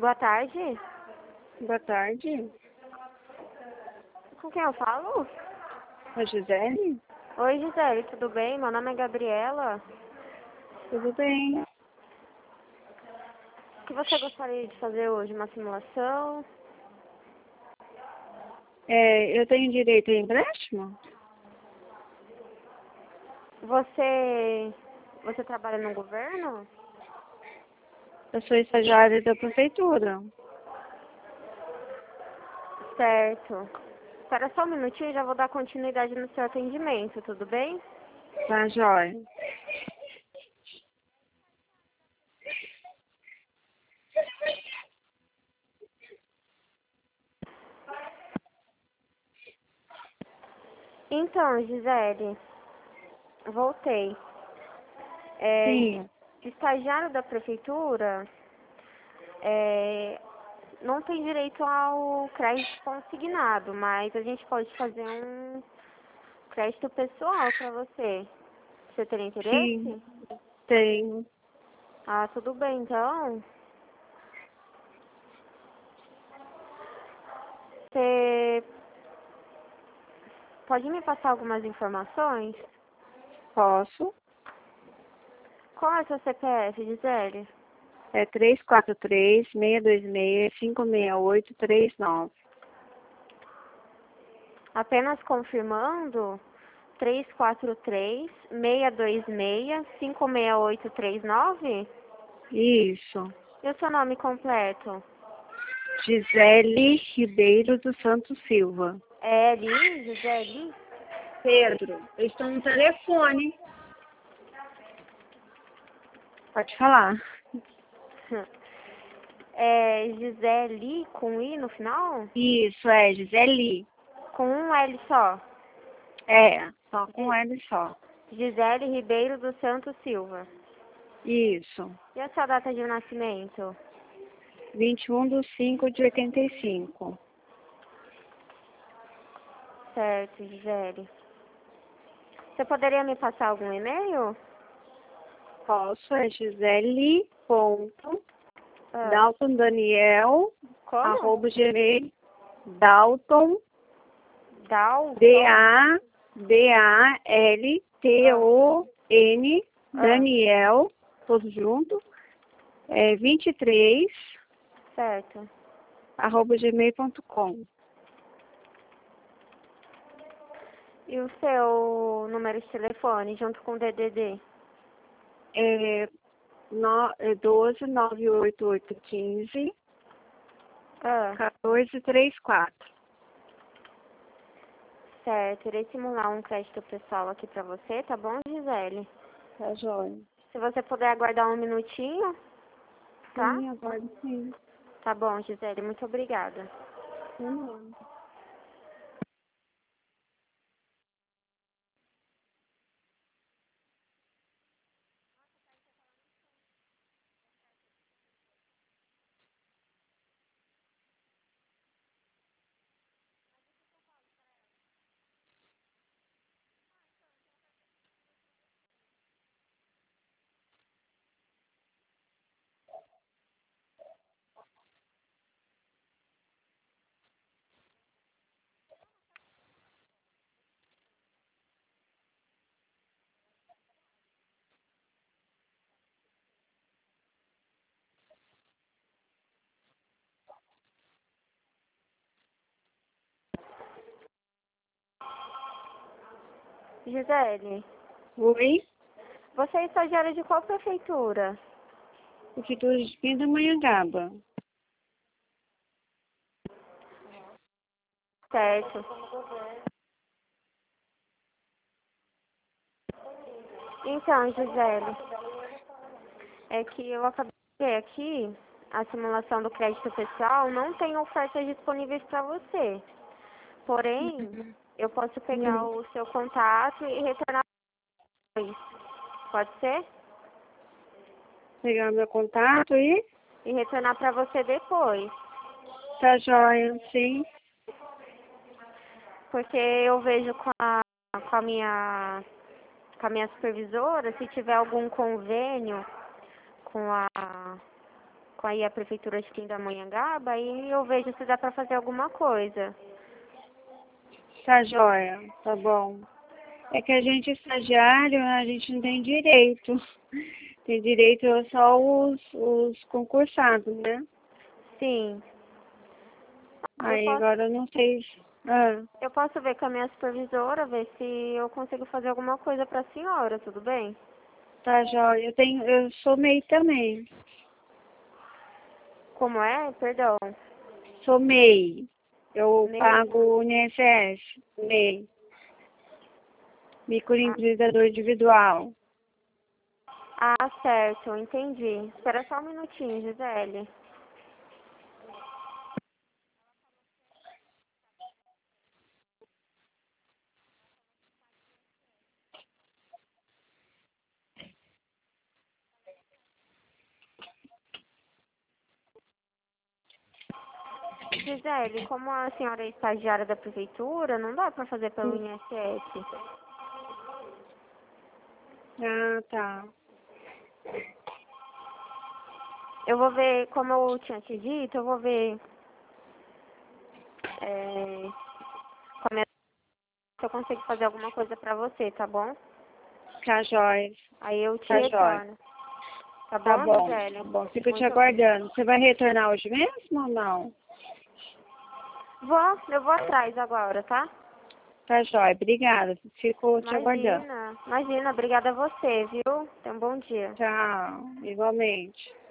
Boa tarde. Boa tarde. Com quem eu falo? A Gisele? Oi, Gisele, tudo bem? Meu nome é Gabriela. Tudo bem. O que você gostaria de fazer hoje? Uma simulação? Eu tenho direito a empréstimo? Você trabalha no governo? Eu sou estagiária da prefeitura. Certo. Espera só um minutinho e já vou dar continuidade no seu atendimento, tudo bem? Tá, jóia. Então, Gisele, voltei. Sim. Estagiário da prefeitura não tem direito ao crédito consignado, mas a gente pode fazer um crédito pessoal para você. Você teria Sim, interesse? tenho. Ah, tudo bem, então. Você pode me passar algumas informações? Posso. Qual é o seu CPF, Gisele? É 343-626-56839. Apenas confirmando, 343-626-56839? Isso. E o seu nome completo? Gisele Ribeiro dos Santos Silva. É ali, Gisele? Pedro, eu estou no telefone. Pode falar. É Gisele com I no final? Isso, Gisele. Com um L só. Só com L só. Gisele Ribeiro dos Santos Silva. Isso. E a sua data de nascimento? 21/5/85. Certo, Gisele. Você poderia me passar algum e-mail? Posso, Gisele ponto Ah, Dalton Daniel como? @gmail. Dalton Dal? DALTON Daniel, tudo junto, 23 Certo. @gmail.com. E o seu número de telefone junto com o DDD? 12 98815 Ah, 1434. certo. Irei simular um crédito pessoal aqui pra você, tá bom, Gisele? Tá joia. Se você puder aguardar um minutinho, tá? Sim, aguardo sim. Tá bom, Gisele. Muito obrigada. Não. Gisele, Oi? você é estagiária de qual prefeitura? Prefeitura de Pindamonhangaba. Certo. Então, Gisele, é que eu acabei de ver aqui a simulação do crédito pessoal, não tem ofertas disponíveis para você. Porém, eu posso pegar o seu contato e retornar depois. Pode ser? Pegar meu contato e E retornar para você depois. tá joia, sim. Porque eu vejo com a minha supervisora, se tiver algum convênio com com aí a Prefeitura de Pindamonhangaba e eu vejo se dá pra fazer alguma coisa. Tá joia, tá bom. É que a gente é estagiário, a gente não tem direito. Tem direito só os concursados, né? Sim. Aí agora eu não sei. Ah, Eu posso ver com a minha supervisora, ver se eu consigo fazer alguma coisa pra senhora, tudo bem? tá joia. Eu sou MEI também. Como é? Perdão. Sou MEI. Eu Nem... pago o INSS, MEI. Microempreendedor individual. Ah, certo, entendi. Espera só um minutinho, Gisele. Gisele, como a senhora é estagiária da prefeitura, não dá pra fazer pelo INSS. Ah, tá. Eu vou ver, como eu tinha te dito, eu vou ver com a minha se eu consigo fazer alguma coisa pra você, tá bom? Tá joia. Aí eu te Tá joia. retorno. Tá Tá bom, bom. Gisele? Tá bom. Fico te Muito... aguardando. Você vai retornar hoje mesmo ou não? Eu vou atrás agora, tá? Tá joia. Obrigada. Fico te aguardando. Imagina, obrigada a você, viu? Tenha um bom dia. Tchau. Igualmente.